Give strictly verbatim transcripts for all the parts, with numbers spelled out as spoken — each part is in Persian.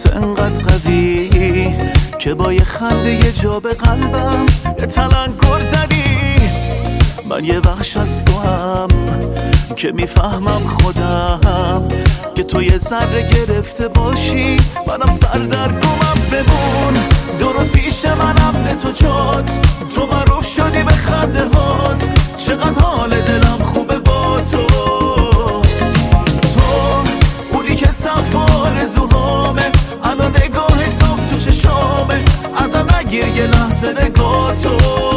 واسه انقدر قوی که با یه خنده یه جا به قلبم یه تلنگر زدی. من یه بخش از تو هم که میفهمم خودم که تو یه ذره گرفته باشی منم سردرگمم. بمون درست پیش منم به تو جات، تو معروف شدی به خنده هات، چقدر حال دلم خوبه با تو. تو اونی که صف آرزوهامه، الان نگاه صاف تو چشامه، ازم نگیر یه لحظه نگاه تو.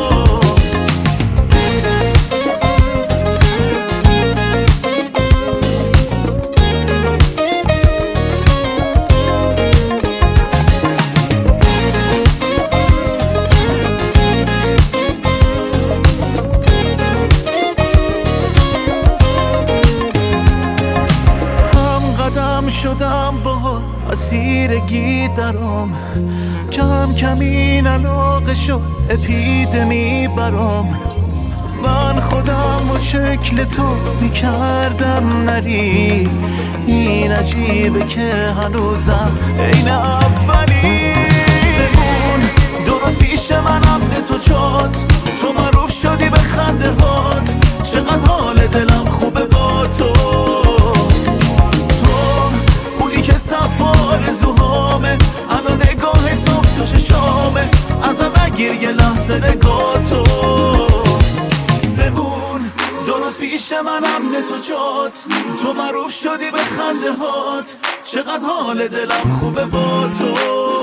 شدم با اسیرگی درام، کم کم این علاقه شد اپیدمی برام. من خودم و شکل تو میکردم نری، این عجیبه که هنوزم عین اولی. بمون درست پیش منم به تو جات، تو معروف شدی به خنده هات، چقدر حال دلم خوبه با تو. که صف آرزوهامه، الان نگاه صاف تو چشامه، ازم نگیر یه لحظه نگاه تو. بمون درست پیش منم به تو جات، تو معروف شدی به خنده هات، چقدر حال دلم خوبه با تو.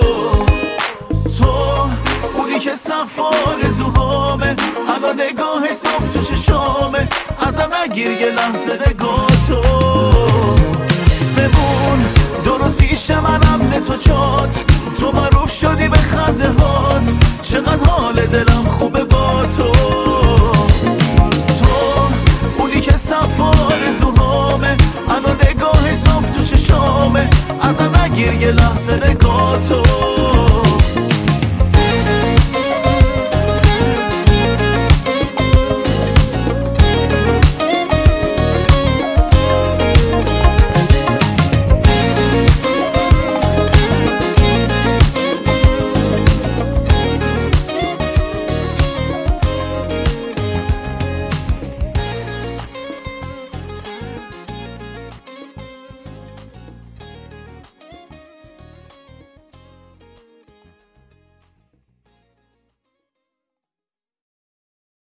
تو اونی که صف آرزوهامه، الان نگاه صاف تو چشامه، ازم نگیر یه لحظه نگاه تو. بمون درست پیش منم به تو جات، تو معروف شدی به خنده هات، چقدر حال دلم خوبه با تو. تو اونی که صف آرزوهامه، الان نگاه صاف تو چشامه، ازم نگیر یه لحظه نگاه تو.